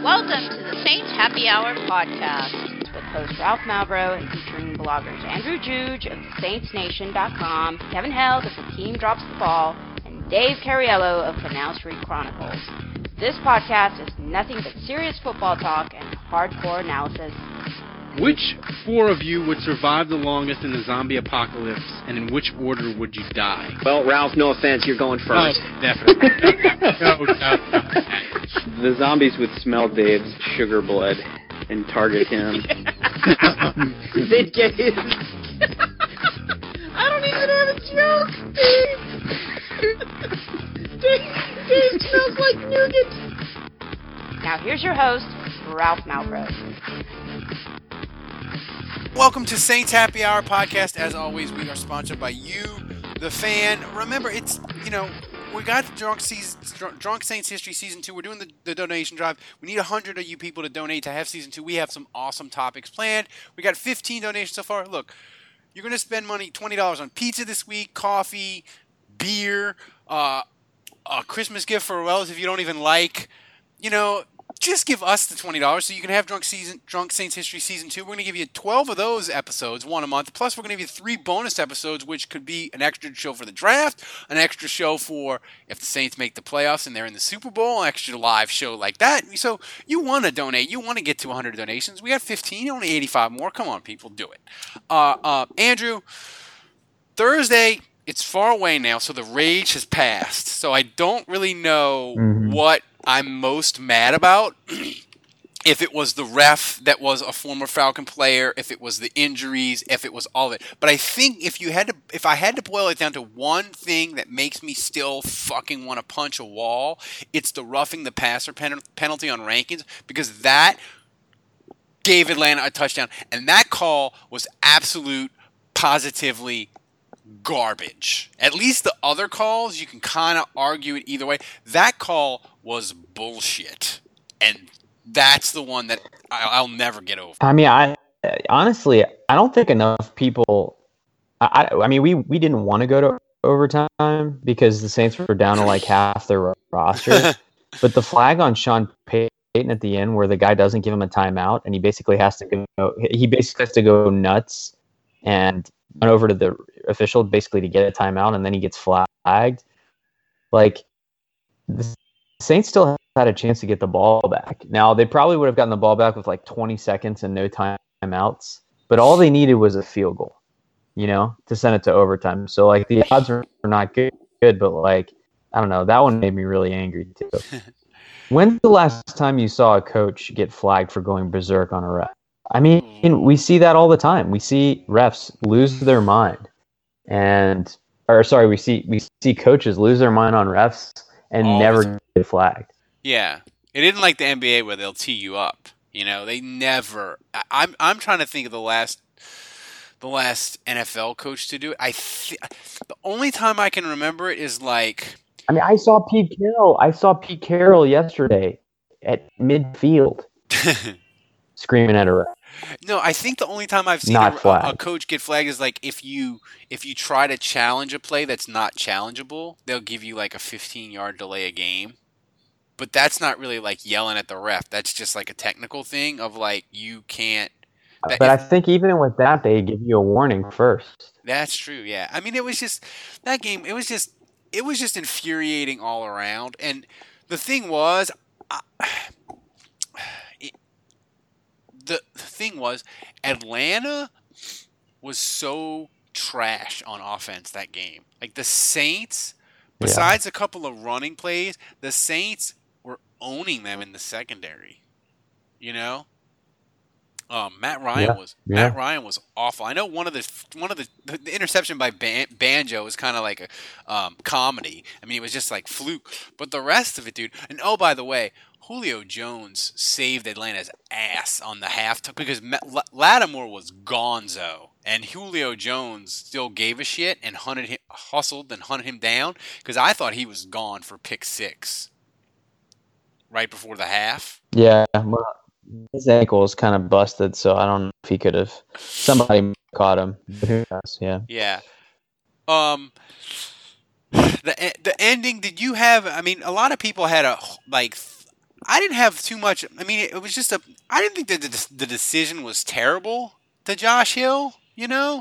Welcome to the Saints Happy Hour podcast with host Ralph Malbrough and featuring bloggers Andrew Juge of SaintsNation.com, Kevin Held of The Team Drops the Ball, and Dave Cariello of Canal Street Chronicles. This podcast is nothing but serious football talk and hardcore analysis. Which four of you would survive the longest in the zombie apocalypse, and in which order would you die? Well, Ralph, no offense, you're going first. Oh, definitely. No. The zombies would smell Dave's sugar blood and target him. They'd get his... I don't even have a joke, Dave. Dave smells like nougat. Now here's your host, Ralph Malbrough. Welcome to Saints Happy Hour podcast. As always, we are sponsored by you, the fan. Remember, it's, we got the Drunk Saints History Season 2. We're doing the donation drive. We need 100 of you people to donate to have Season 2. We have some awesome topics planned. We got 15 donations so far. Look, you're going to spend money, $20 on pizza this week, coffee, beer, a Christmas gift for a relative you don't even like. Just give us the $20 so you can have Drunk Saints History Season 2. We're going to give you 12 of those episodes, one a month. Plus, we're going to give you 3 bonus episodes, which could be an extra show for the draft, an extra show for if the Saints make the playoffs and they're in the Super Bowl, an extra live show like that. So you want to donate. You want to get to 100 donations. We got 15, only 85 more. Come on, people, do it. Andrew, Thursday, it's far away now, so the rage has passed. So I don't really know what I'm most mad about. If it was the ref that was a former Falcon player, if it was the injuries, if it was all of it. But I think if I had to boil it down to one thing that makes me still fucking want to punch a wall, it's the roughing the passer penalty on Rankins, because that gave Atlanta a touchdown, and that call was absolute, positively garbage. At least the other calls, you can kind of argue it either way. That call was bullshit, and that's the one that I'll never get over. I mean, I honestly don't think enough people. I mean, we didn't want to go to overtime because the Saints were down to like half their roster. But the flag on Sean Payton at the end, where the guy doesn't give him a timeout, and he basically has to go nuts and run over to the official basically to get a timeout, and then he gets flagged. Like, the Saints still had a chance to get the ball back. Now, they probably would have gotten the ball back with like 20 seconds and no timeouts, but all they needed was a field goal, to send it to overtime. So, like, the odds are not good, but, like, I don't know. That one made me really angry, too. When's the last time you saw a coach get flagged for going berserk on a ref? I mean, we see that all the time. We see refs lose their mind, we see coaches lose their mind on refs and never get flagged. Yeah, it isn't like the NBA where they'll tee you up. They never. I'm trying to think of the last NFL coach to do it. The only time I can remember it is like. I mean, I saw Pete Carroll yesterday at midfield, screaming at a ref. No, I think the only time I've seen a coach get flagged is like if you try to challenge a play that's not challengeable, they'll give you like a 15-yard delay a game. But that's not really like yelling at the ref. That's just like a technical thing of like you can't. I think even with that, they give you a warning first. That's true. Yeah, I mean it was just that game. It was just infuriating all around. And the thing was. The thing was, Atlanta was so trash on offense that game. Like, the Saints, besides a couple of running plays, the Saints were owning them in the secondary. Matt Ryan was awful. I know one of the interception by Banjo was kind of like a comedy. I mean, it was just like fluke. But the rest of it, dude. And oh, by the way, Julio Jones saved Atlanta's ass on the half because Lattimore was gonzo, and Julio Jones still gave a shit and hustled and hunted him down because I thought he was gone for pick 6 right before the half. Yeah, well, his ankle was kind of busted, so I don't know if he could have. Somebody caught him. Who knows? Yeah. Yeah. The ending. Did you have? I mean, a lot of people had I didn't have too much. I mean, it was just a. I didn't think that the decision was terrible to Josh Hill. You know,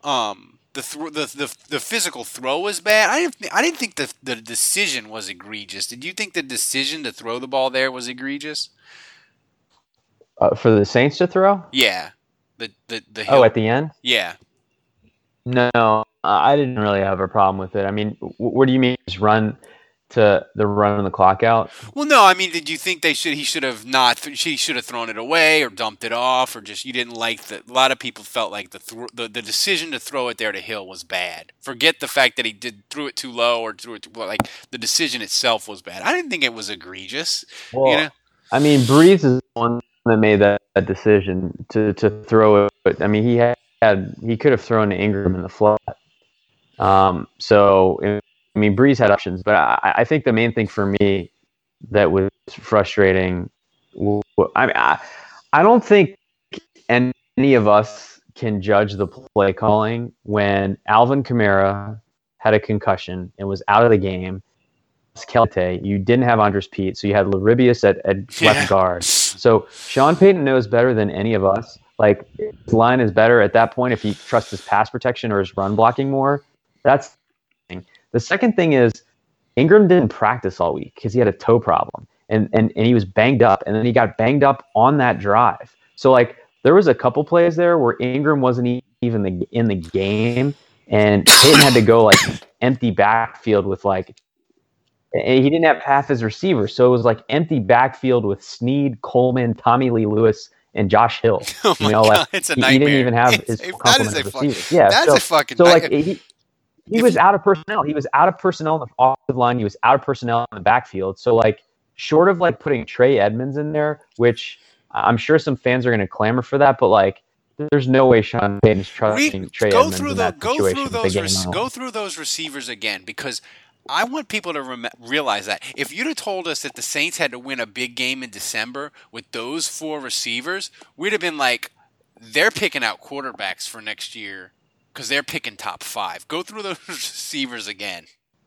the physical throw was bad. I didn't think the decision was egregious. Did you think the decision to throw the ball there was egregious? For the Saints to throw? Yeah. The Hill. Oh, at the end? Yeah. No, I didn't really have a problem with it. I mean, what do you mean? Just run the clock out? Well, no. I mean, did you think he should have not? She should have thrown it away or dumped it off, or just you didn't like the? A lot of people felt like the decision to throw it there to Hill was bad. Forget the fact that he threw it too low or threw it too low. Like the decision itself was bad. I didn't think it was egregious. Well, you know? I mean, Breeze is the one that made that decision to throw it. I mean, he could have thrown to Ingram in the flat. So, I mean, Breeze had options, but I think the main thing for me that was frustrating, I don't think any of us can judge the play calling when Alvin Kamara had a concussion and was out of the game. Kelte, you didn't have Andres Pete, so you had Laribius at left guard. So Sean Payton knows better than any of us. Like, his line is better at that point if he trusts his pass protection or his run blocking more. That's the thing. The second thing is Ingram didn't practice all week because he had a toe problem, and he was banged up, and then he got banged up on that drive. So, like, there was a couple plays there where Ingram wasn't even in the game, and Payton had to go, like, empty backfield with, like, and he didn't have half his receivers, so it was like empty backfield with Snead, Coleman, Tommy Lee Lewis, and Josh Hill. Oh my God, like, it's a he nightmare. didn't even have his complement of receivers. Yeah, that's a fucking. So like he was out of personnel. He was out of personnel on the offensive line. He was out of personnel in the backfield. So like, short of like putting Trey Edmonds in there, which I'm sure some fans are going to clamor for that, but like, there's no way Sean Payton's trusting Trey Edmonds in that situation. Go through those receivers again, because I want people to realize that if you'd have told us that the Saints had to win a big game in December with those four receivers, we'd have been like, they're picking out quarterbacks for next year because they're picking top 5. Go through those receivers again.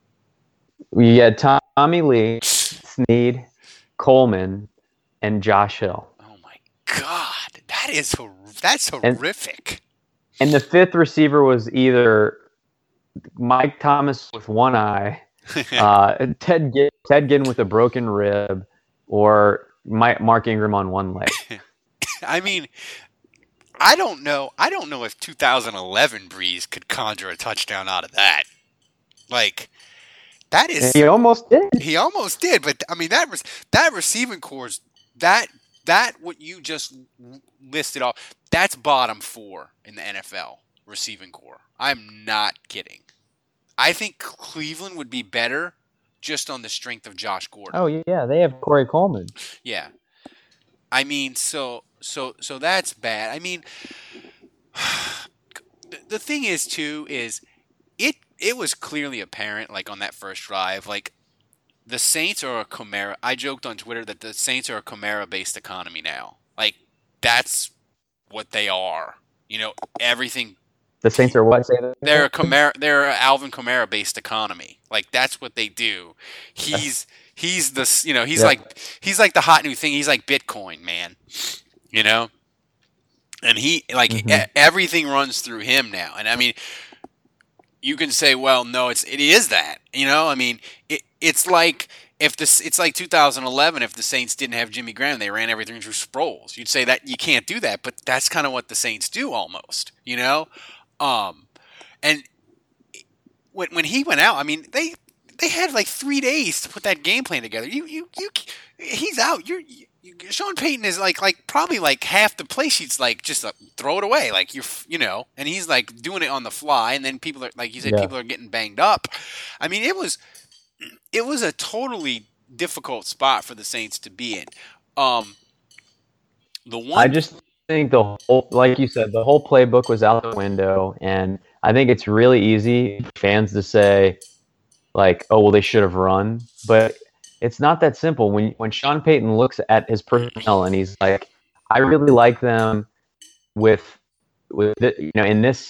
We had Tommy Lee, Snead, Coleman, and Josh Hill. Oh my God, that's horrific. And the fifth receiver was either Mike Thomas with one eye, Ted Ginn with a broken rib, or Mark Ingram on one leg. I mean, I don't know if 2011 Breeze could conjure a touchdown out of that. Like, that is. He almost did. He almost did, but I mean that receiving corps, that what you just listed off, that's bottom 4 in the NFL receiving corps. I'm not kidding. I think Cleveland would be better just on the strength of Josh Gordon. Oh yeah, they have Corey Coleman. Yeah, I mean, so that's bad. I mean, the thing is too is it was clearly apparent, like on that first drive, like the Saints are a Kamara. I joked on Twitter that the Saints are a Kamara-based economy now. Like, that's what they are. You know, everything. The Saints are what? Say that. They're an Alvin Kamara-based economy. Like, that's what they do. He's the, you know, he's like the hot new thing. He's like Bitcoin, man. You know, and he everything runs through him now. And I mean, you can say, well, no, it is that. You know, I mean, it's like it's like 2011 if the Saints didn't have Jimmy Graham, they ran everything through Sproles. You'd say that you can't do that, but that's kind of what the Saints do almost. You know. And when he went out, I mean, they had like 3 days to put that game plan together. He's out. Sean Payton is like probably like half the play sheets, like just throw it away, like you know, and he's like doing it on the fly, and then people are like you said, people are getting banged up. I mean, it was a totally difficult spot for the Saints to be in. I just think the whole, like you said, the whole playbook was out the window, and I think it's really easy for fans to say, like, oh, well, they should have run, but it's not that simple. When Sean Payton looks at his personnel and he's like, I really like them with you know, in this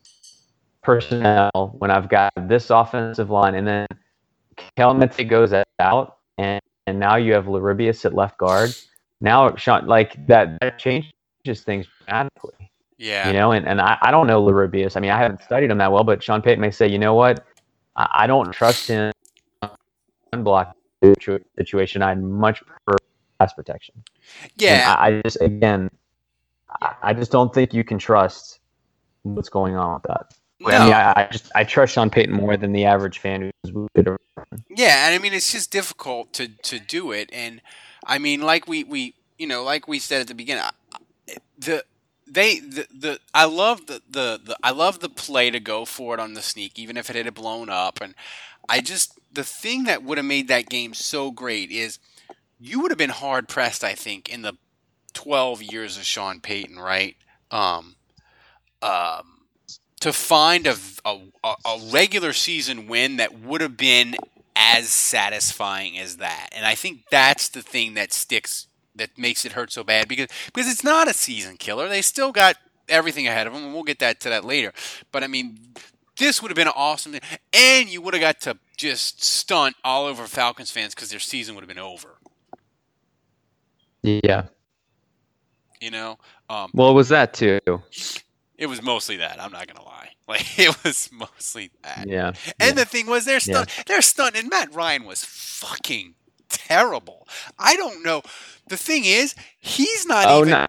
personnel when I've got this offensive line, and then Kelemete goes out and and now you have Laribius at left guard. Now Sean, like that changes things dramatically. Yeah. You know, and I don't know Laribius. I mean, I haven't studied him that well, but Sean Payton may say, you know what, I don't trust him in block situation. I'd much prefer pass protection. Yeah. And I just don't think you can trust what's going on with that. No. I mean, I trust Sean Payton more than the average fan who's Yeah, and I mean it's just difficult to do it, and I mean like we like we said at the beginning, I love the play to go for it on the sneak, even if it had blown up, and the thing that would have made that game so great is you would have been hard pressed, I think, in the 12 years of Sean Payton, right? To find a regular season win that would have been as satisfying as that. And I think that's the thing that sticks, that makes it hurt so bad, because it's not a season killer. They still got everything ahead of them, and we'll get to that later. But, I mean, this would have been an awesome thing. And you would have got to just stunt all over Falcons fans because their season would have been over. Yeah. You know? Well, it was that, too. It was mostly that. I'm not going to lie. Like, it was mostly that. Yeah. And the thing was, they're stunting. Matt Ryan was fucking terrible. I don't know. The thing is, he's not even. No.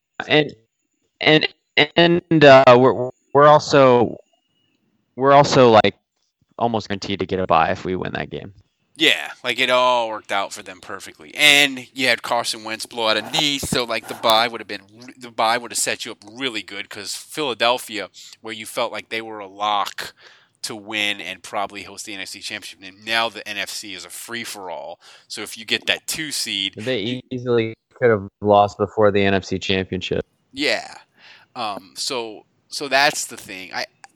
And we're also like almost guaranteed to get a bye if we win that game. Yeah, like it all worked out for them perfectly. And you had Carson Wentz blow out a knee, so like the bye would have set you up really good, because Philadelphia, where you felt like they were a lock to win and probably host the NFC Championship, and now the NFC is a free for all. So if you get that 2 seed, they easily could have lost before the NFC Championship. Yeah. So that's the thing.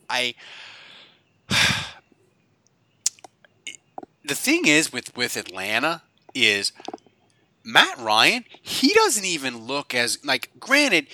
The thing is with Atlanta is Matt Ryan, he doesn't even look as, like, granted,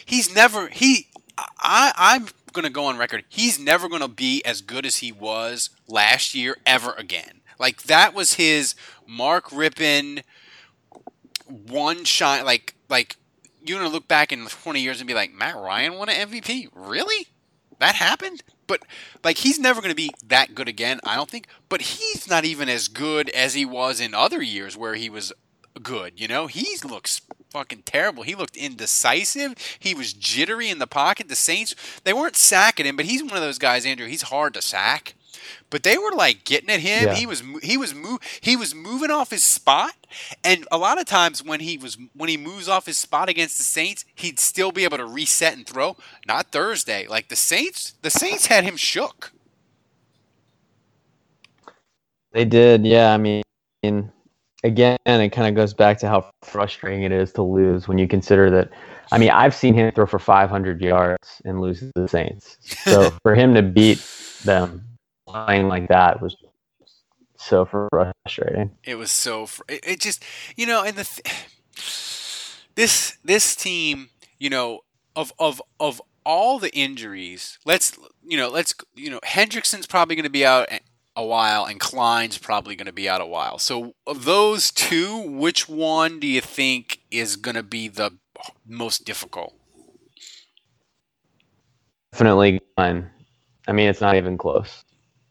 I'm going to go on record, he's never going to be as good as he was last year ever again. Like, that was his Mark Rippon one shot, like you're going to look back in 20 years and be like, Matt Ryan won an MVP? Really? That happened? But, like, he's never going to be that good again, I don't think. But he's not even as good as he was in other years where he was good, you know? He looks fucking terrible. He looked indecisive. He was jittery in the pocket. The Saints, they weren't sacking him, but he's one of those guys, Andrew, he's hard to sack. But they were, like, getting at him. Yeah. He was moving off his spot, and a lot of times when he moves off his spot against the Saints, he'd still be able to reset and throw. Not Thursday. Like, the Saints had him shook. They did, yeah. I mean, again, it kind of goes back to how frustrating it is to lose when you consider that. I mean, I've seen him throw for 500 yards and lose to the Saints. So for him to beat them playing like that was so frustrating. It was so it just, you know, and this team, you know, of all the injuries, Hendrickson's probably going to be out a while, and Klein's probably going to be out a while. So of those two, which one do you think is going to be the most difficult? Definitely Klein. I mean, it's not even close.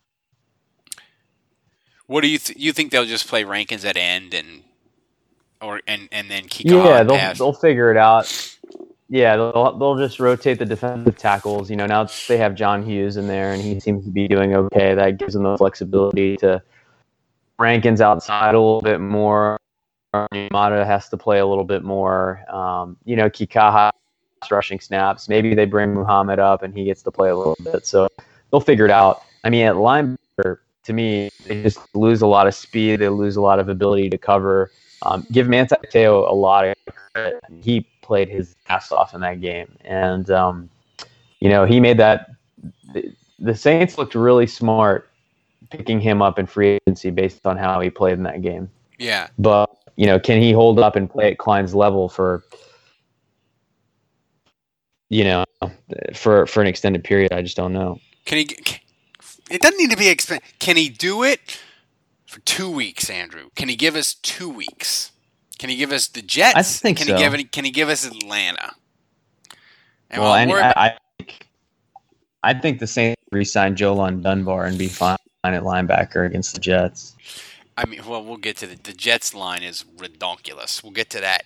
What do you think they'll just play Rankins at end and then keep they'll figure it out. Yeah, they'll just rotate the defensive tackles. You know, now they have John Hughes in there, and he seems to be doing okay. That gives them the flexibility to Rankins outside a little bit more. Mata has to play a little bit more. You know, Kikaha rushing snaps. Maybe they bring Muhammad up, and he gets to play a little bit. So they'll figure it out. I mean, at linebacker, to me, they just lose a lot of speed. They lose a lot of ability to cover. Give Manti Te'o a lot of credit. He played his ass off in that game. And, you know, he made that – the Saints looked really smart picking him up in free agency based on how he played in that game. Yeah. But, you know, can he hold up and play at Klein's level for, you know, for an extended period? I just don't know. It doesn't need to be can he do it For 2 weeks, Andrew. Can he give us 2 weeks? Can he give us the Jets? I think can so. Can he give us Atlanta? And Well, I think the Saints re-sign Jolon Dunbar and be fine at linebacker against the Jets. I mean, well, we'll get to the Jets line is redonkulous. We'll get to that.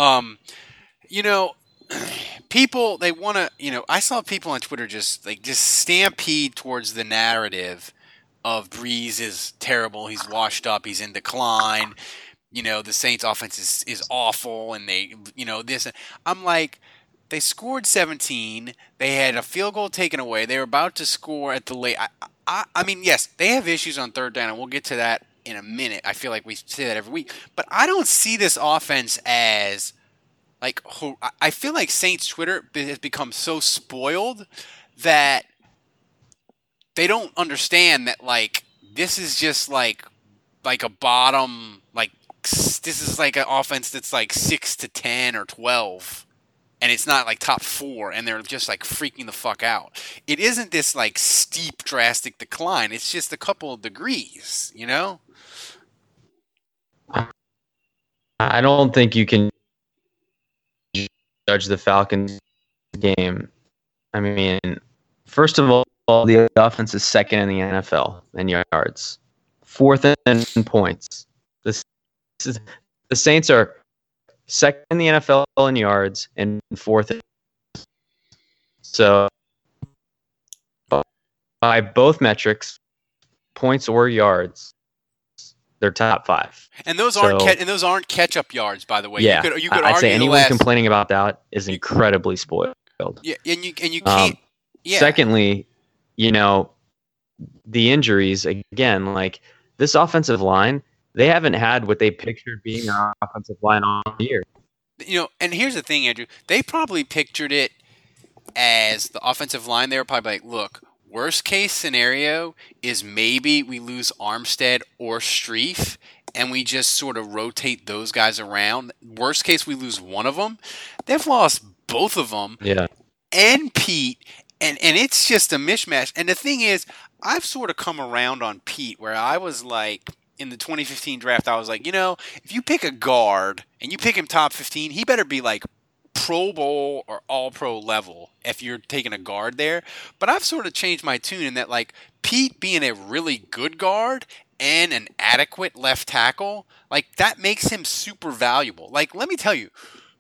People, they want to, I saw people on Twitter just stampede towards the narrative of Breeze is terrible. He's washed up. He's in decline. The Saints offense is awful. And they, this. I'm like, they scored 17. They had a field goal taken away. They were about to score at the late. I mean, yes, they have issues on third down, and we'll get to that in a minute. I feel like we say that every week. But I don't see this offense as, I feel like Saints Twitter has become so spoiled that they don't understand that, this is just like a bottom, this is like an offense that's 6 to 10 or 12. And it's not top 4, and they're just freaking the fuck out. It isn't this steep, drastic decline. It's just a couple of degrees, I don't think you can judge the Falcons game. I mean, first of all, the offense is second in the NFL in yards, fourth in points. The Saints are second in the NFL in yards and fourth. So, by both metrics, points or yards, they're top 5. And those aren't catch-up yards, by the way. Yeah, you could I'd argue say anyone complaining about that is incredibly spoiled. Yeah, and you can't. Yeah. Secondly, the injuries again. This offensive line, they haven't had what they pictured being our offensive line all year. And here's the thing, Andrew. They probably pictured it as the offensive line. They were probably look, worst case scenario is maybe we lose Armstead or Streif, and we just sort of rotate those guys around. Worst case, we lose one of them. They've lost both of them. Yeah. And Pete, and it's just a mishmash. And the thing is, I've sort of come around on Pete, where I was in the 2015 draft, I was if you pick a guard and you pick him top 15, he better be Pro Bowl or All-Pro level if you're taking a guard there. But I've sort of changed my tune in that Pete being a really good guard and an adequate left tackle, that makes him super valuable. Let me tell you,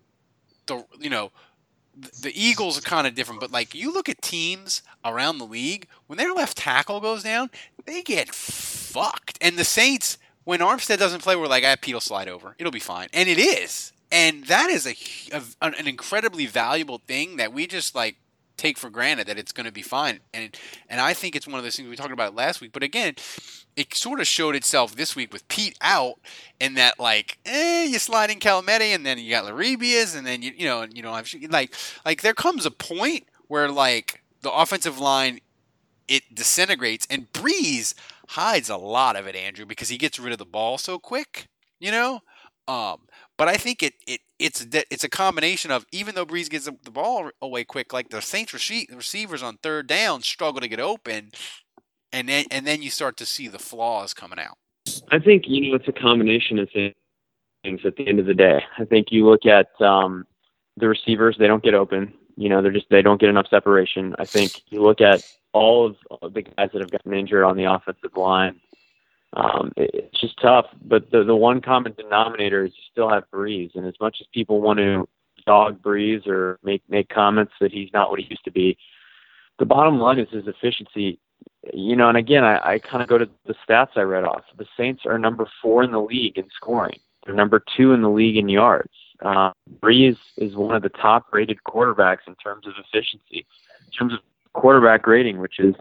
the Eagles are kind of different, but you look at teams around the league, when their left tackle goes down, they get fucked. And the Saints, when Armstead doesn't play, we're Pete will slide over. It'll be fine. And it is. And that is an incredibly valuable thing that we just take for granted that it's going to be fine. And I think it's one of those things we talked about last week. But again, it sort of showed itself this week with Pete out, in that you slide in Calamete, and then you got Laribias, and then there comes a point where the offensive line, it disintegrates, and Breeze hides a lot of it, Andrew, because he gets rid of the ball so quick, But I think it's a combination of, even though Breeze gets the ball away quick, the Saints receivers on third down struggle to get open, and then you start to see the flaws coming out. I think it's a combination of things at the end of the day. I think you look at the receivers; they don't get open. They don't get enough separation. I think you look at all of the guys that have gotten injured on the offensive line. It's just tough, but the one common denominator is you still have Breeze, and as much as people want to dog Breeze or make comments that he's not what he used to be, the bottom line is his efficiency. And again, I kind of go to the stats I read off. The Saints are number 4 in the league in scoring. They're number 2 in the league in yards. Breeze is one of the top-rated quarterbacks in terms of efficiency, in terms of quarterback rating, which is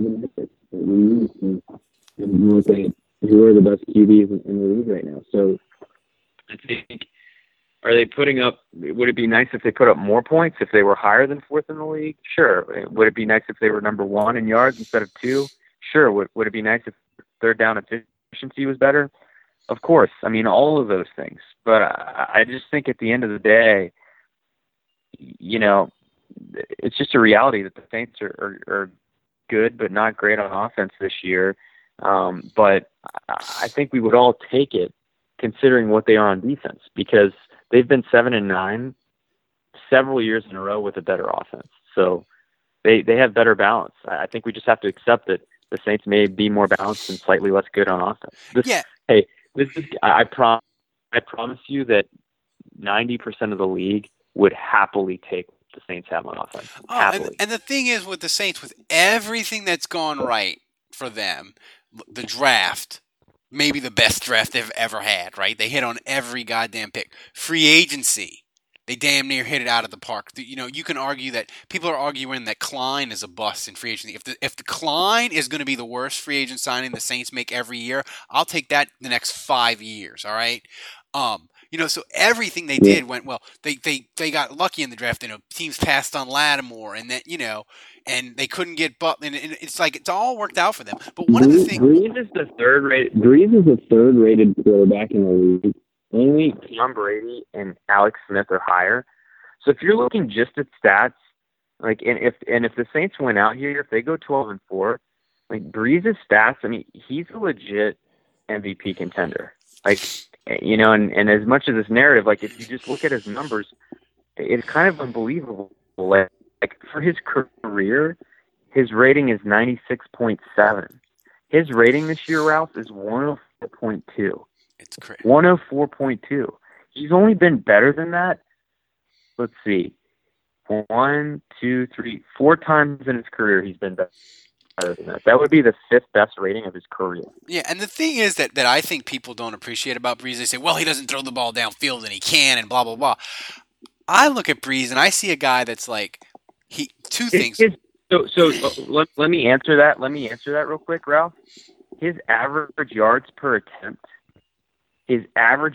who are the best QBs in the league right now. So I think, are they putting up, would it be nice if they put up more points if they were higher than 4th in the league? Sure. Would it be nice if they were number 1 in yards instead of 2? Sure. Would it be nice if third down efficiency was better? Of course. I mean, all of those things. But I just think at the end of the day, it's just a reality that the Saints are good but not great on offense this year. But I think we would all take it considering what they are on defense, because they've been 7-9 several years in a row with a better offense. So they have better balance. I think we just have to accept that the Saints may be more balanced and slightly less good on offense. Hey, I promise you that 90% of the league would happily take what the Saints have on offense. Happily. And the thing is with the Saints, with everything that's gone right for them, the draft, maybe the best draft they've ever had, right? They hit on every goddamn pick. Free agency, they damn near hit it out of the park. You know, you can argue that people are arguing that Klein is a bust in free agency. If the Klein is going to be the worst free agent signing the Saints make every year, I'll take that the next 5 years. All right. You know, so everything they did went well. They got lucky in the draft. You know, teams passed on Lattimore, and that, you know, and they couldn't get Butler. And it's like it's all worked out for them. But one of the things, Breeze is the third-rated quarterback in the league. Only Tom Brady and Alex Smith are higher. So if you're looking just at stats, like, and if the Saints went out here, if they go 12-4, like Breeze's stats, I mean, he's a legit MVP contender. Like, you know, and as much as this narrative, like if you just look at his numbers, it's kind of unbelievable. Like for his career, his rating is 96.7. His rating this year, Ralph, is 104.2. it's crazy. 104.2. He's only been better than that. Let's see. 1, 2, 3, 4 times in his career he's been better than that. That would be the 5th best rating of his career. Yeah, and the thing is that I think people don't appreciate about Breeze. They say, well, he doesn't throw the ball downfield and he can and blah, blah, blah. I look at Breeze and I see a guy that's like, two things. Let me answer that. Let me answer that real quick, Ralph. His average yards per attempt is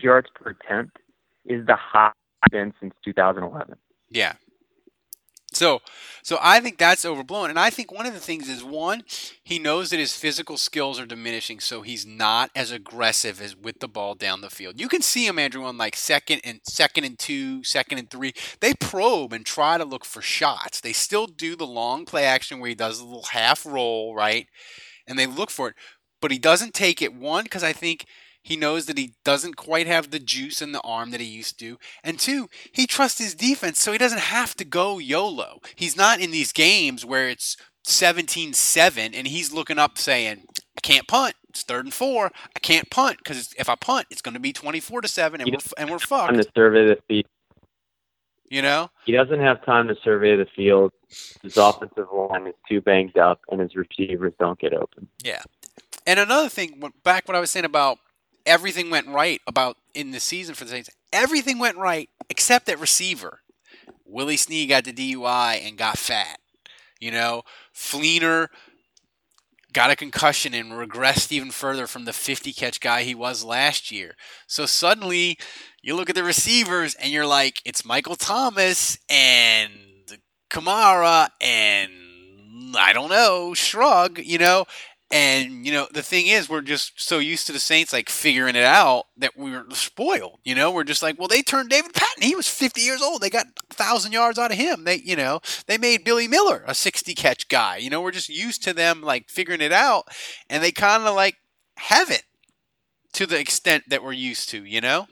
the highest been since 2011. Yeah. So I think that's overblown. And I think one of the things is, one, he knows that his physical skills are diminishing, so he's not as aggressive as with the ball down the field. You can see him, Andrew, on like second and 2, 2nd and 3. They probe and try to look for shots. They still do the long play action where he does a little half roll, right? And they look for it. But he doesn't take it, one, because I think he knows that he doesn't quite have the juice in the arm that he used to. And 2, he trusts his defense, so he doesn't have to go YOLO. He's not in these games where it's 17-7 and he's looking up saying, I can't punt. It's 3rd and 4. I can't punt because if I punt, it's going to be 24-7 and we're fucked. Time to survey the field. You know? He doesn't have time to survey the field. His offensive line is too banged up, and his receivers don't get open. Yeah. And another thing, back what I was saying about everything went right about in the season for the Saints. Everything went right except at receiver. Willie Snead got the DUI and got fat. You know, Fleener got a concussion and regressed even further from the 50-catch guy he was last year. So suddenly you look at the receivers and you're like, it's Michael Thomas and Kamara and I don't know, Shrug, you know. And, you know, the thing is, we're just so used to the Saints, like, figuring it out that we were spoiled, you know? We're just like, well, they turned David Patton. He was 50 years old. They got 1,000 yards out of him. They made Billy Miller a 60-catch guy. You know, we're just used to them, like, figuring it out. And they kind of, like, have it to the extent that we're used to, you know?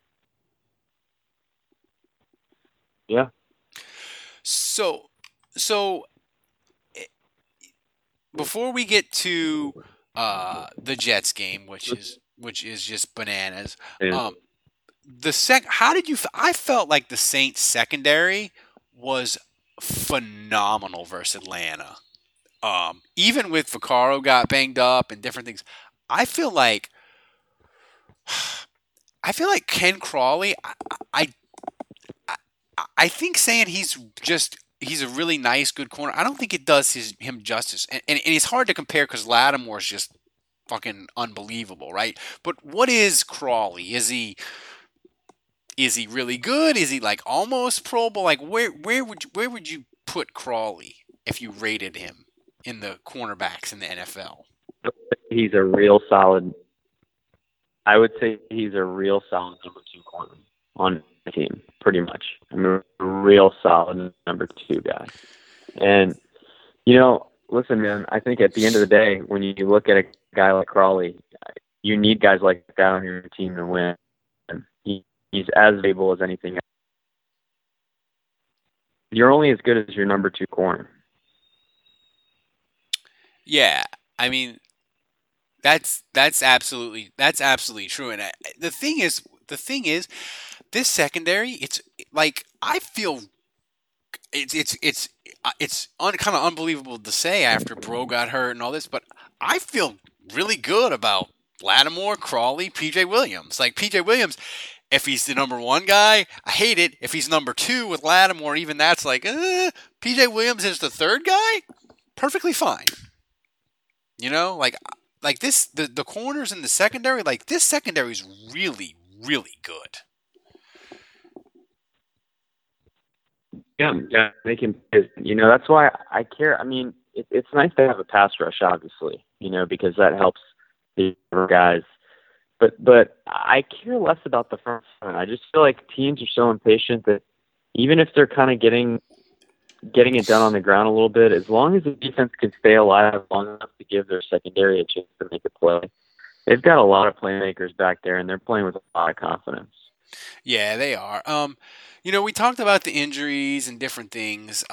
Yeah. So before we get to the Jets game, which is just bananas. Yeah. How did you? I felt like the Saints secondary was phenomenal versus Atlanta. Even with Vaccaro got banged up and different things, I feel like Ken Crawley. I think saying he's a really nice, good corner, I don't think it does him justice. And it's hard to compare because Lattimore's just fucking unbelievable, right? But what is Crawley? Is he really good? Is he like almost Pro Bowl? Like where would you put Crawley if you rated him in the cornerbacks in the NFL? He's a real solid. I would say he's a real solid number 2 corner on the team, pretty much. I mean, a real solid number 2 guy. And, you know, listen, man, I think at the end of the day, when you look at a guy like Crawley. You need guys like that on your team to win. And he's as able as anything else. You're only as good as your number 2 corner. Yeah, I mean, that's absolutely true. And the thing is, this secondary, it's like I feel it's kind of unbelievable to say after Bro got hurt and all this, but I feel really good about Lattimore, Crawley, P.J. Williams. Like P.J. Williams, if he's the number 1 guy, I hate it. If he's number 2 with Lattimore, even that's like, P.J. Williams is the 3rd guy, perfectly fine. You know, like this, the corners in the secondary, like this secondary is really, really good. Yeah, they can. You know, that's why I care. I mean, it's nice to have a pass rush, obviously, you know, because that helps the other guys. But I care less about the front seven. I just feel like teams are so impatient that even if they're kind of getting it done on the ground a little bit, as long as the defense can stay alive long enough to give their secondary a chance to make a play, they've got a lot of playmakers back there, and they're playing with a lot of confidence. Yeah, they are. You know, we talked about the injuries and different things.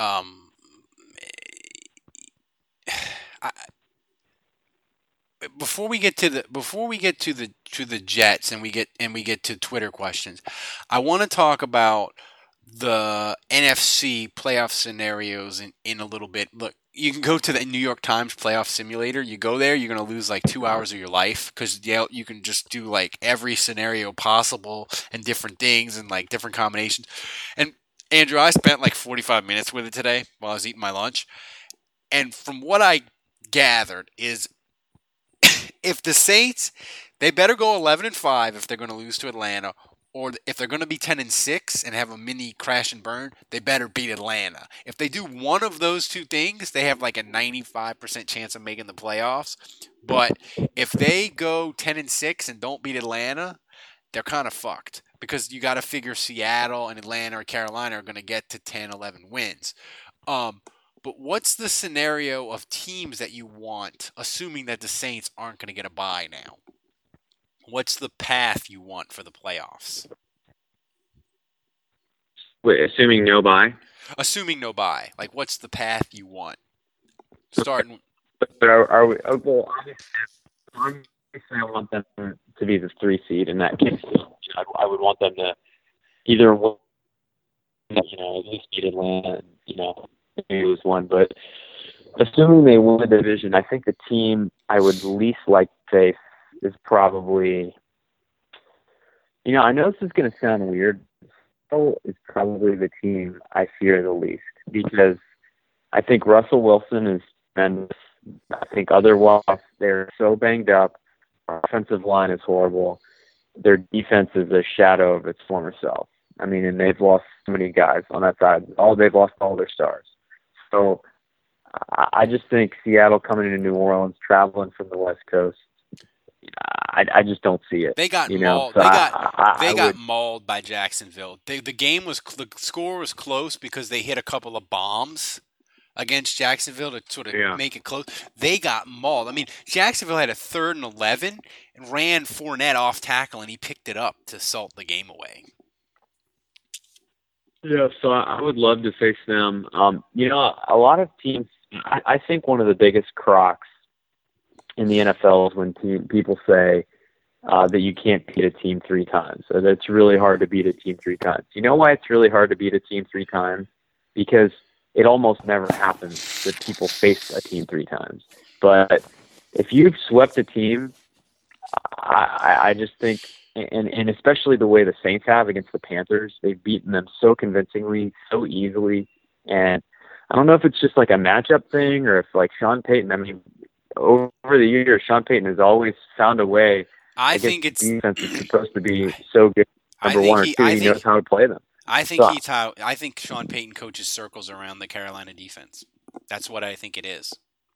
Before we get to the Jets and we get to Twitter questions, I want to talk about the NFC playoff scenarios in a little bit. Look, you can go to the New York Times playoff simulator. You go there, you're going to lose like 2 hours of your life because you can just do like every scenario possible and different things and like different combinations. And Andrew, I spent like 45 minutes with it today while I was eating my lunch. And from what I gathered is if the Saints, they better go 11-5 if they're going to lose to Atlanta, or if they're going to be 10-6 and have a mini crash and burn, they better beat Atlanta. If they do one of those two things, they have like a 95% chance of making the playoffs. But if they go 10-6 and don't beat Atlanta, they're kind of fucked because you got to figure Seattle and Atlanta or Carolina are going to get to 10, 11 wins. But what's the scenario of teams that you want, assuming that the Saints aren't going to get a bye now? What's the path you want for the playoffs? Wait, assuming no bye? Assuming no bye. Like, what's the path you want? Starting. But are we? Oh, well, obviously, I want them to be the 3 seed in that case. I would want them to either win, at least beat Atlanta, maybe lose one. But assuming they win the division, I think the team I would least like to face is probably, I know this is going to sound weird. Seattle is probably the team I fear the least because I think Russell Wilson is tremendous. I think otherwise they're so banged up. Our offensive line is horrible. Their defense is a shadow of its former self. I mean, and they've lost so many guys on that side. They've lost all their stars. So I just think Seattle coming into New Orleans, traveling from the West Coast, I just don't see it. They got mauled. So they got mauled by Jacksonville. The score was close because they hit a couple of bombs against Jacksonville to sort of make it close. They got mauled. I mean, Jacksonville had a 3rd and 11 and ran Fournette off tackle, and he picked it up to salt the game away. Yeah, so I would love to face them. A lot of teams, I think one of the biggest crocs in the NFL is when people say that you can't beat a team 3 times, or that it's really hard to beat a team 3 times. You know why it's really hard to beat a team 3 times? Because it almost never happens that people face a team 3 times. But if you've swept a team, I just think, and especially the way the Saints have against the Panthers, they've beaten them so convincingly, so easily. And I don't know if it's just like a matchup thing or if like Sean Payton, I mean, over the years, Sean Payton has always found a way. I think it's defense is supposed to be so good. Number 1 or 2, he knows how to play them. I think Sean Payton coaches circles around the Carolina defense. That's what I think it is.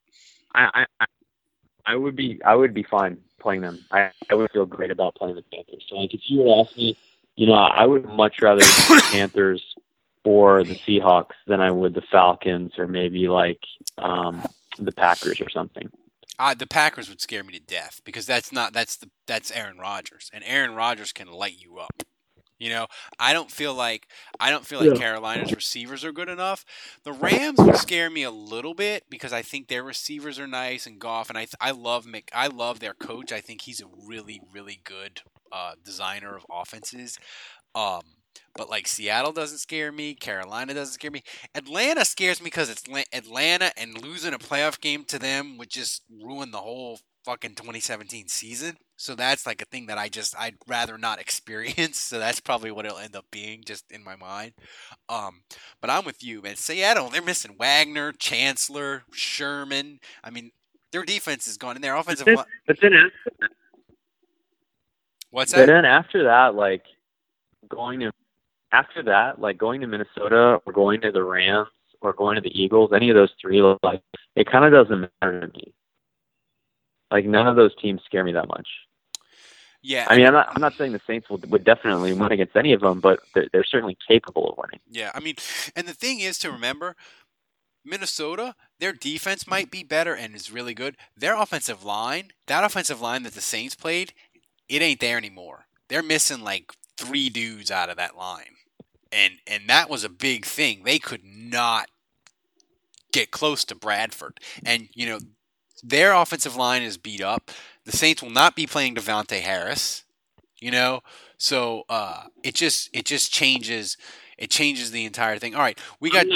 I would be fine playing them. I would feel great about playing the Panthers. So like if you would ask me, I would much rather the Panthers or the Seahawks than I would the Falcons or maybe like the Packers or something. The Packers would scare me to death because that's Aaron Rodgers, and Aaron Rodgers can light you up. You know, I don't feel like Carolina's receivers are good enough. The Rams would scare me a little bit because I think their receivers are nice and Goff, and I love their coach. I think he's a really, really good designer of offenses. But like Seattle doesn't scare me, Carolina doesn't scare me. Atlanta scares me because it's Atlanta, and losing a playoff game to them would just ruin the whole fucking 2017 season. So that's like a thing that I'd rather not experience. So that's probably what it'll end up being, just in my mind. But I'm with you, man. Seattle, they're missing Wagner, Chancellor, Sherman. I mean, their defense is gone, and their offensive line. But then What's that? then after that, going to Minnesota or going to the Rams or going to the Eagles, any of those three, it kind of doesn't matter to me. Like, none of those teams scare me that much. Yeah, I mean, I'm not saying the Saints would definitely win against any of them, but they're certainly capable of winning. Yeah, I mean, and the thing is to remember, Minnesota, their defense might be better and is really good. Their offensive line, that offensive line that the Saints played, it ain't there anymore. They're missing like 3 dudes out of that line. And that was a big thing. They could not get close to Bradford. And, you know, their offensive line is beat up. The Saints will not be playing Devontae Harris, you know? So it just changes. It changes the entire thing. All right, we got...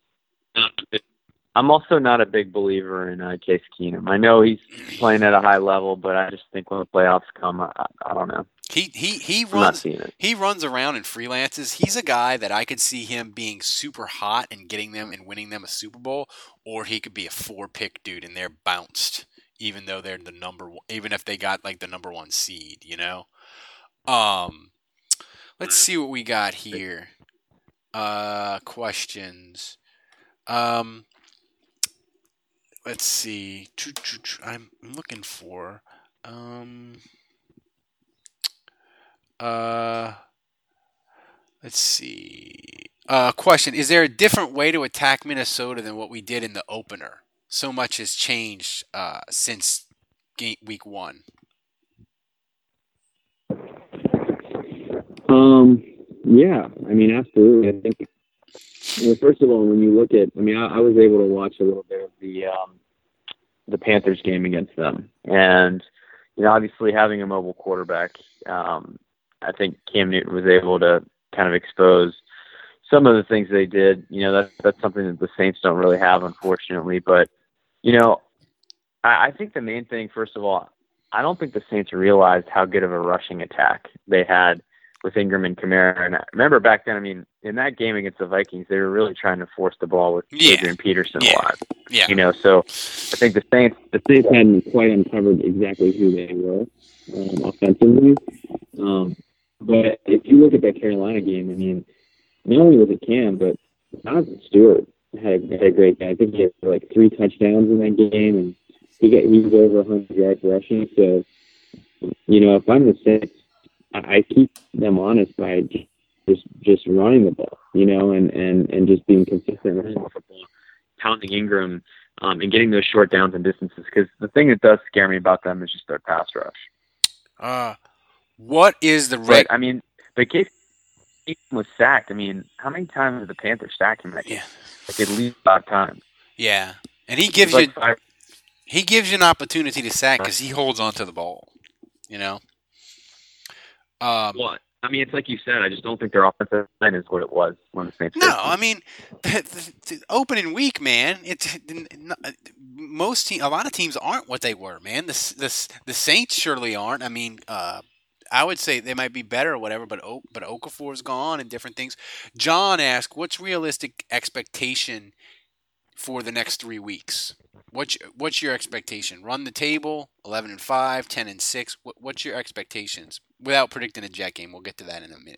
I'm also not a big believer in Case Keenum. I know he's playing at a high level, but I just think when the playoffs come, I don't know. He runs around and freelances. He's a guy that I could see him being super hot and getting them and winning them a Super Bowl, or he could be a 4-pick dude and they're bounced, even though they're the number one, even if they got like the number 1 seed, you know. Let's see what we got here. Questions. Let's see. I'm looking for. Let's see. Question: is there a different way to attack Minnesota than what we did in the opener? So much has changed since week 1. Yeah, I mean, absolutely. I think, well, first of all, when you look at, I mean, I was able to watch a little bit of the Panthers game against them, and you know, obviously having a mobile quarterback, I think Cam Newton was able to kind of expose some of the things they did. You know, that's something that the Saints don't really have, unfortunately. But you know, I think the main thing, first of all, I don't think the Saints realized how good of a rushing attack they had with Ingram and Kamara. And I remember back then, I mean, in that game against the Vikings, they were really trying to force the ball with Adrian Peterson a lot. Yeah. You know, so I think the Saints hadn't quite uncovered exactly who they were offensively. But if you look at that Carolina game, I mean, not only was it Cam, but Jonathan Stewart had a great game. I think he had like 3 touchdowns in that game, and he was over 100 yards rushing. So, you know, if I'm the Saints, I keep them honest by just running the ball, you know, and just being consistent running the football, pounding Ingram, and getting those short downs and distances. Because the thing that does scare me about them is just their pass rush. What is the rate? I mean, the case he was sacked. I mean, how many times did the Panthers sack him? Like at least 5 times. Yeah, and he gives you an opportunity to sack because he holds on to the ball, you know. Well, I mean, it's like you said. I just don't think their offensive line is what it was when the Saints. No, I mean, the opening week, man. A lot of teams aren't what they were, man. The Saints surely aren't. I mean, I would say they might be better or whatever, but Okafor's gone and different things. John asked, "What's realistic expectation for the next 3 weeks? What's your expectation? Run the table, 11-5, 10-6. What's your expectations? Without predicting a Jet game, we'll get to that in a minute.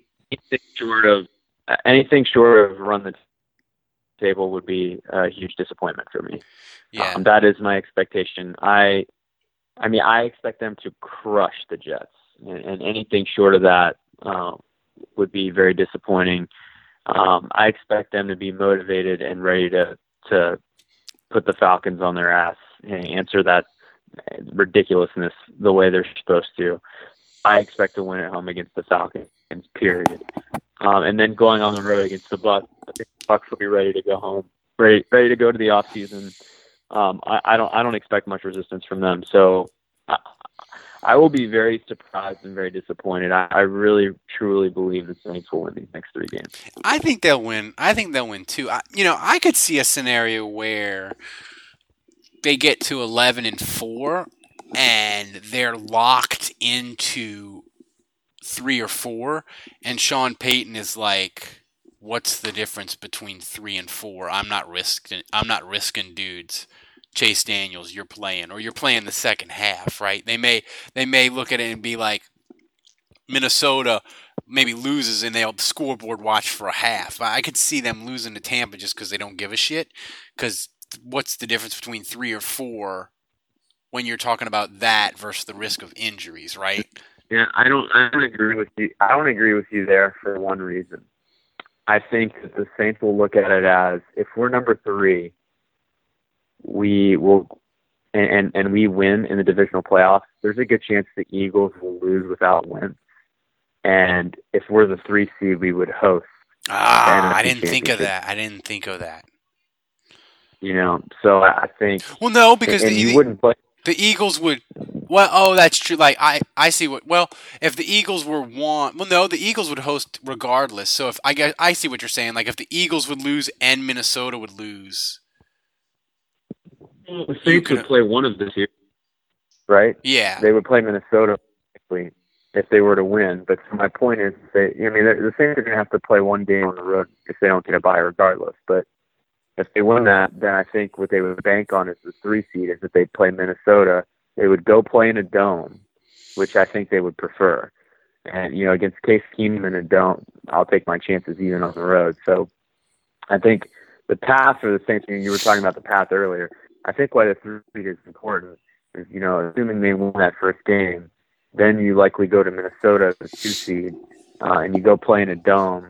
Anything short of run the table would be a huge disappointment for me. Yeah, that is my expectation. I mean, I expect them to crush the Jets, and anything short of that would be very disappointing. I expect them to be motivated and ready to put the Falcons on their ass and answer that ridiculousness the way they're supposed to. I expect to win at home against the Falcons, period. And then going on the road against the Bucs, I think the Bucs will be ready to go home, ready to go to the off season. I don't expect much resistance from them. So I will be very surprised and very disappointed. I really truly believe the Saints will win these next 3 games. I think they'll win. I think they'll win too. I could see a scenario where they get to 11-4 and they're locked into 3 or 4, and Sean Payton is like, "What's the difference between 3 and 4? I'm not risking dudes. Chase Daniels, you're playing the second half, right?" They may look at it and be like, Minnesota maybe loses and they'll scoreboard watch for a half. I could see them losing to Tampa just because they don't give a shit. Because what's the difference between 3 or 4 when you're talking about that versus the risk of injuries, right? Yeah, I don't agree with you. I don't agree with you there for one reason. I think that the Saints will look at it as, if we're number 3, we will, and we win in the divisional playoffs, there's a good chance the Eagles will lose without wins. And if we're the 3 seed, we would host. I didn't think of that. So I think. Well, no, because you wouldn't play. The Eagles would. Well, oh, that's true. Like I see what. Well, if the Eagles were one, well, no, the Eagles would host regardless. So if I see what you're saying. Like if the Eagles would lose and Minnesota would lose, the Saints would play one of the two, right? Yeah, they would play Minnesota if they were to win. But my point is, the Saints are going to have to play one game on the road if they don't get a bye, regardless. But if they win that, then I think what they would bank on is the 3 seed, is that they play Minnesota. They would go play in a dome, which I think they would prefer. And, against Case Keenum in a dome, I'll take my chances even on the road. So I think the path for the Saints, you were talking about the path earlier, I think why the 3 seed is important is, assuming they win that first game, then you likely go to Minnesota as a 2 seed, and you go play in a dome.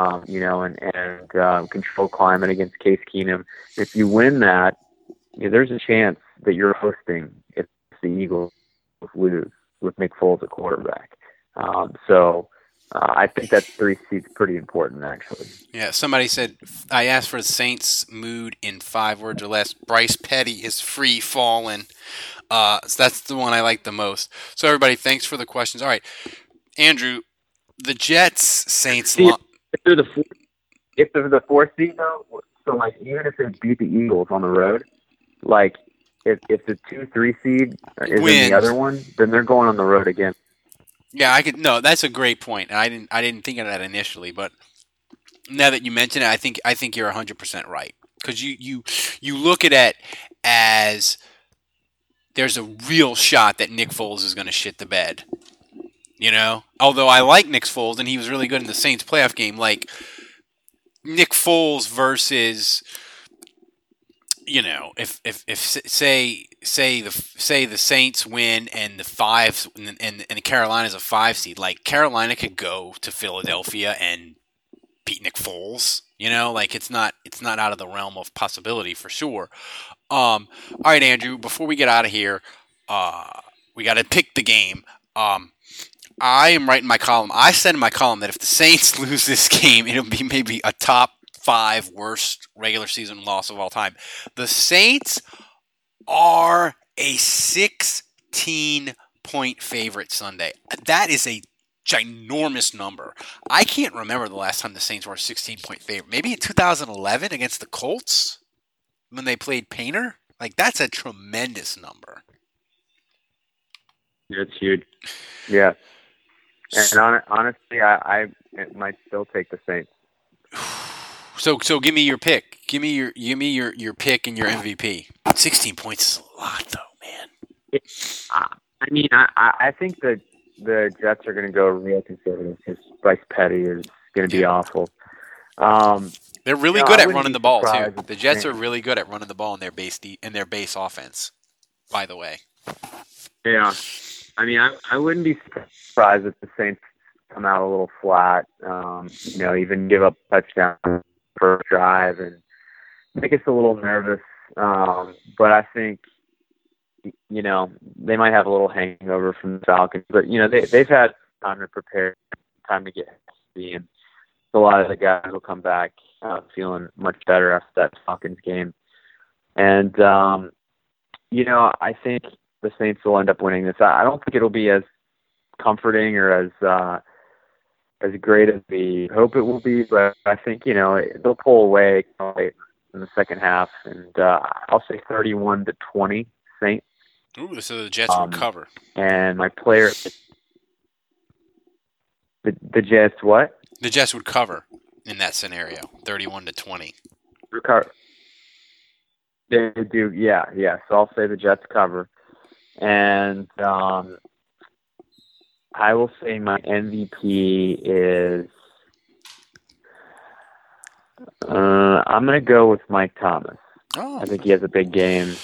And control climate against Case Keenum. If you win that, there's a chance that you're hosting if the Eagles lose with Nick Foles at quarterback. So I think that 3 seed's pretty important, actually. Yeah, somebody said, I asked for the Saints' mood in 5 words or less. Bryce Petty is free falling. So that's the one I like the most. So everybody, thanks for the questions. All right, Andrew, the Jets, Saints... If they're the 4th seed, though, so like even if they beat the Eagles on the road, like if the 2-3 seed is in the other one, then they're going on the road again. Yeah, No, that's a great point. I didn't think of that initially, but now that you mention it, I think you're 100% right, because you look at it as there's a real shot that Nick Foles is going to shit the bed. Although I like Nick Foles and he was really good in the Saints playoff game, like Nick Foles versus, if say the Saints win and the 5 and the Carolina's a 5 seed, like Carolina could go to Philadelphia and beat Nick Foles. It's not out of the realm of possibility for sure. All right, Andrew, before we get out of here, we got to pick the game. I am writing my column. I said in my column that if the Saints lose this game, it'll be maybe a top 5 worst regular season loss of all time. The Saints are a 16-point favorite Sunday. That is a ginormous number. I can't remember the last time the Saints were a 16-point favorite. Maybe in 2011 against the Colts when they played Painter. Like, that's a tremendous number. It's huge. Yeah. And honestly, I might still take the Saints. So give me your pick. Give me your pick and your MVP. 16 points is a lot, though, man. I think that the Jets are going to go real conservative because Bryce Petty is going to be awful. They're really good at running the ball too. The Jets are really good at running the ball in their base offense. By the way. Yeah. I wouldn't be surprised if the Saints come out a little flat, even give up a touchdown per drive and make us a little nervous. But I think you know, they might have a little hangover from the Falcons, but you know, they've had time to prepare, time to get healthy, and a lot of the guys will come back feeling much better after that Falcons game. And you know, I think the Saints will end up winning this. I don't think it'll be as comforting or as great as we hope it will be, but I think, you know, they'll pull away late in the second half, and I'll say 31-20 Saints. Ooh, so the Jets would cover. And my player, the Jets, what? The Jets would cover in that scenario, 31-20. Recover. They do, yeah. So I'll say the Jets cover, and I will say my MVP is. I'm going to go with Mike Thomas. Oh. I think he has a big game.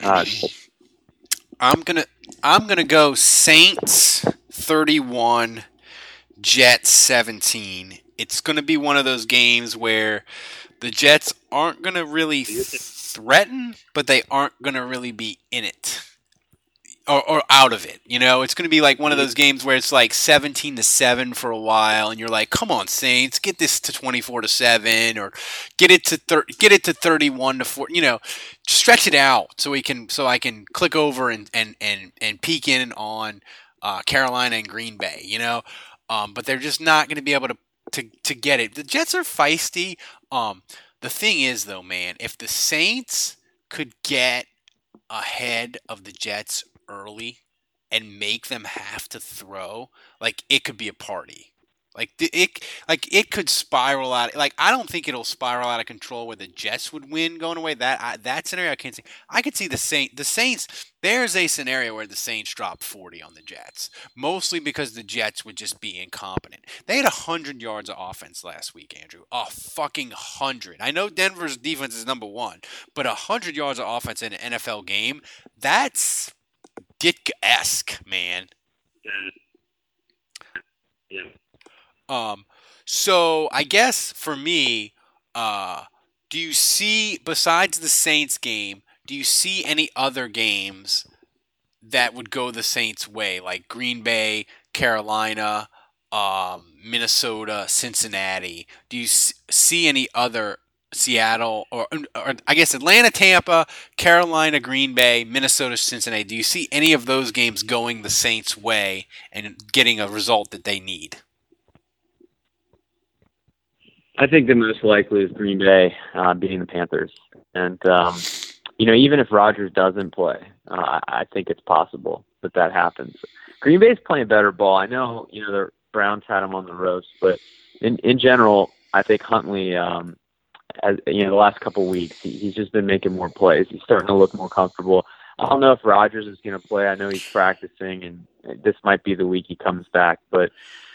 I'm gonna go Saints 31, Jets 17. It's gonna be one of those games where the Jets aren't gonna really threaten, but they aren't gonna really be in it or out of it. You know, it's gonna be like one of those games where it's like 17-7 for a while, and you're like, "Come on, Saints, get this to 24-7, or get it to 31-4." You know, stretch it out so I can click over and peek in on Carolina and Green Bay. You know, but they're just not going to be able to get it. The Jets are feisty. The thing is, though, man, if the Saints could get ahead of the Jets early and make them have to throw, like, it could be a party. It could spiral out. Like, I don't think it'll spiral out of control where the Jets would win going away. That scenario I can't see. I could see the Saints. There's a scenario where the Saints drop 40 on the Jets, mostly because the Jets would just be incompetent. They had 100 yards of offense last week, Andrew. A fucking 100. I know Denver's defense is number one, but 100 yards of offense in an NFL game, that's Dick-esque, man. Yeah. So I guess for me, do you see, besides the Saints game, do you see any other games that would go the Saints' way, like Green Bay, Carolina, Minnesota, Cincinnati? Do you see any other, Seattle, or I guess Atlanta, Tampa, Carolina, Green Bay, Minnesota, Cincinnati? Do you see any of those games going the Saints' way and getting a result that they need? I think the most likely is Green Bay beating the Panthers. And, you know, even if Rodgers doesn't play, I think it's possible that happens. Green Bay's playing better ball. I know, you know, the Browns had him on the ropes, but in general, I think Huntley, as you know, the last couple of weeks, he's just been making more plays. He's starting to look more comfortable. I don't know if Rodgers is going to play. I know he's practicing, and this might be the week he comes back, but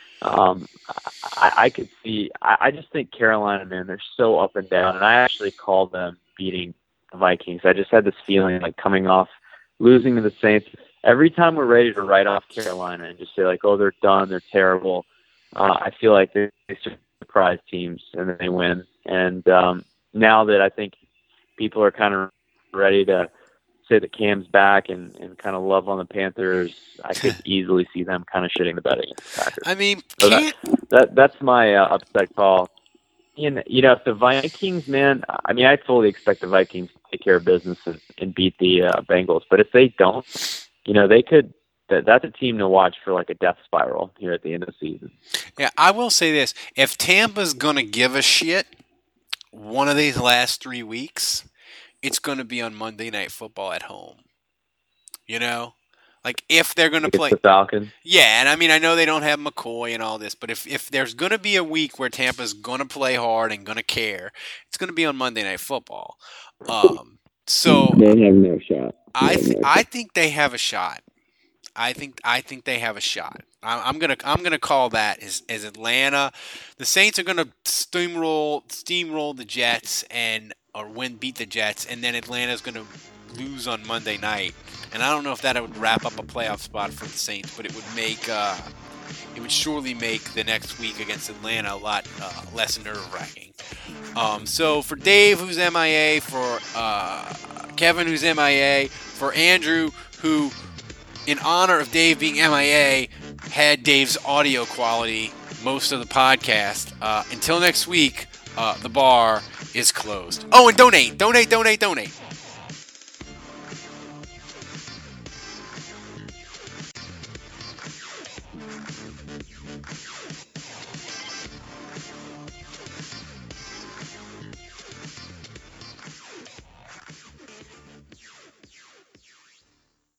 I could see. I just think Carolina, man, they're so up and down, and I actually called them beating the Vikings. I just had this feeling like coming off losing to the Saints. Every time we're ready to write off Carolina and just say like, oh, they're done, they're terrible, I feel like they surprise teams and then they win. And now that I think people are kind of ready to say that Cam's back and kind of love on the Panthers, I could easily see them kind of shitting the bed against the Packers. I mean, so that's my upset call. And, you know, if the Vikings, man, I mean, I fully expect the Vikings to take care of business and beat the Bengals. But if they don't, you know, they could. That's a team to watch for like a death spiral here at the end of the season. Yeah, I will say this. If Tampa's going to give a shit one of these last 3 weeks, it's going to be on Monday Night Football at home. You know? Like, if they're going to play... the Falcons. Yeah, and I mean, I know they don't have McCoy and all this, but if there's going to be a week where Tampa's going to play hard and going to care, it's going to be on Monday Night Football. So... They have no shot. I think they have a shot. I think they have a shot. I'm gonna call that as Atlanta. The Saints are gonna steamroll the Jets beat the Jets, and then Atlanta's gonna lose on Monday night. And I don't know if that would wrap up a playoff spot for the Saints, but it would surely make the next week against Atlanta a lot less nerve-wracking. So for Dave, who's MIA, for Kevin, who's MIA, for Andrew, who, in honor of Dave being MIA, had Dave's audio quality most of the podcast. Until next week, the bar is closed. Oh, and donate.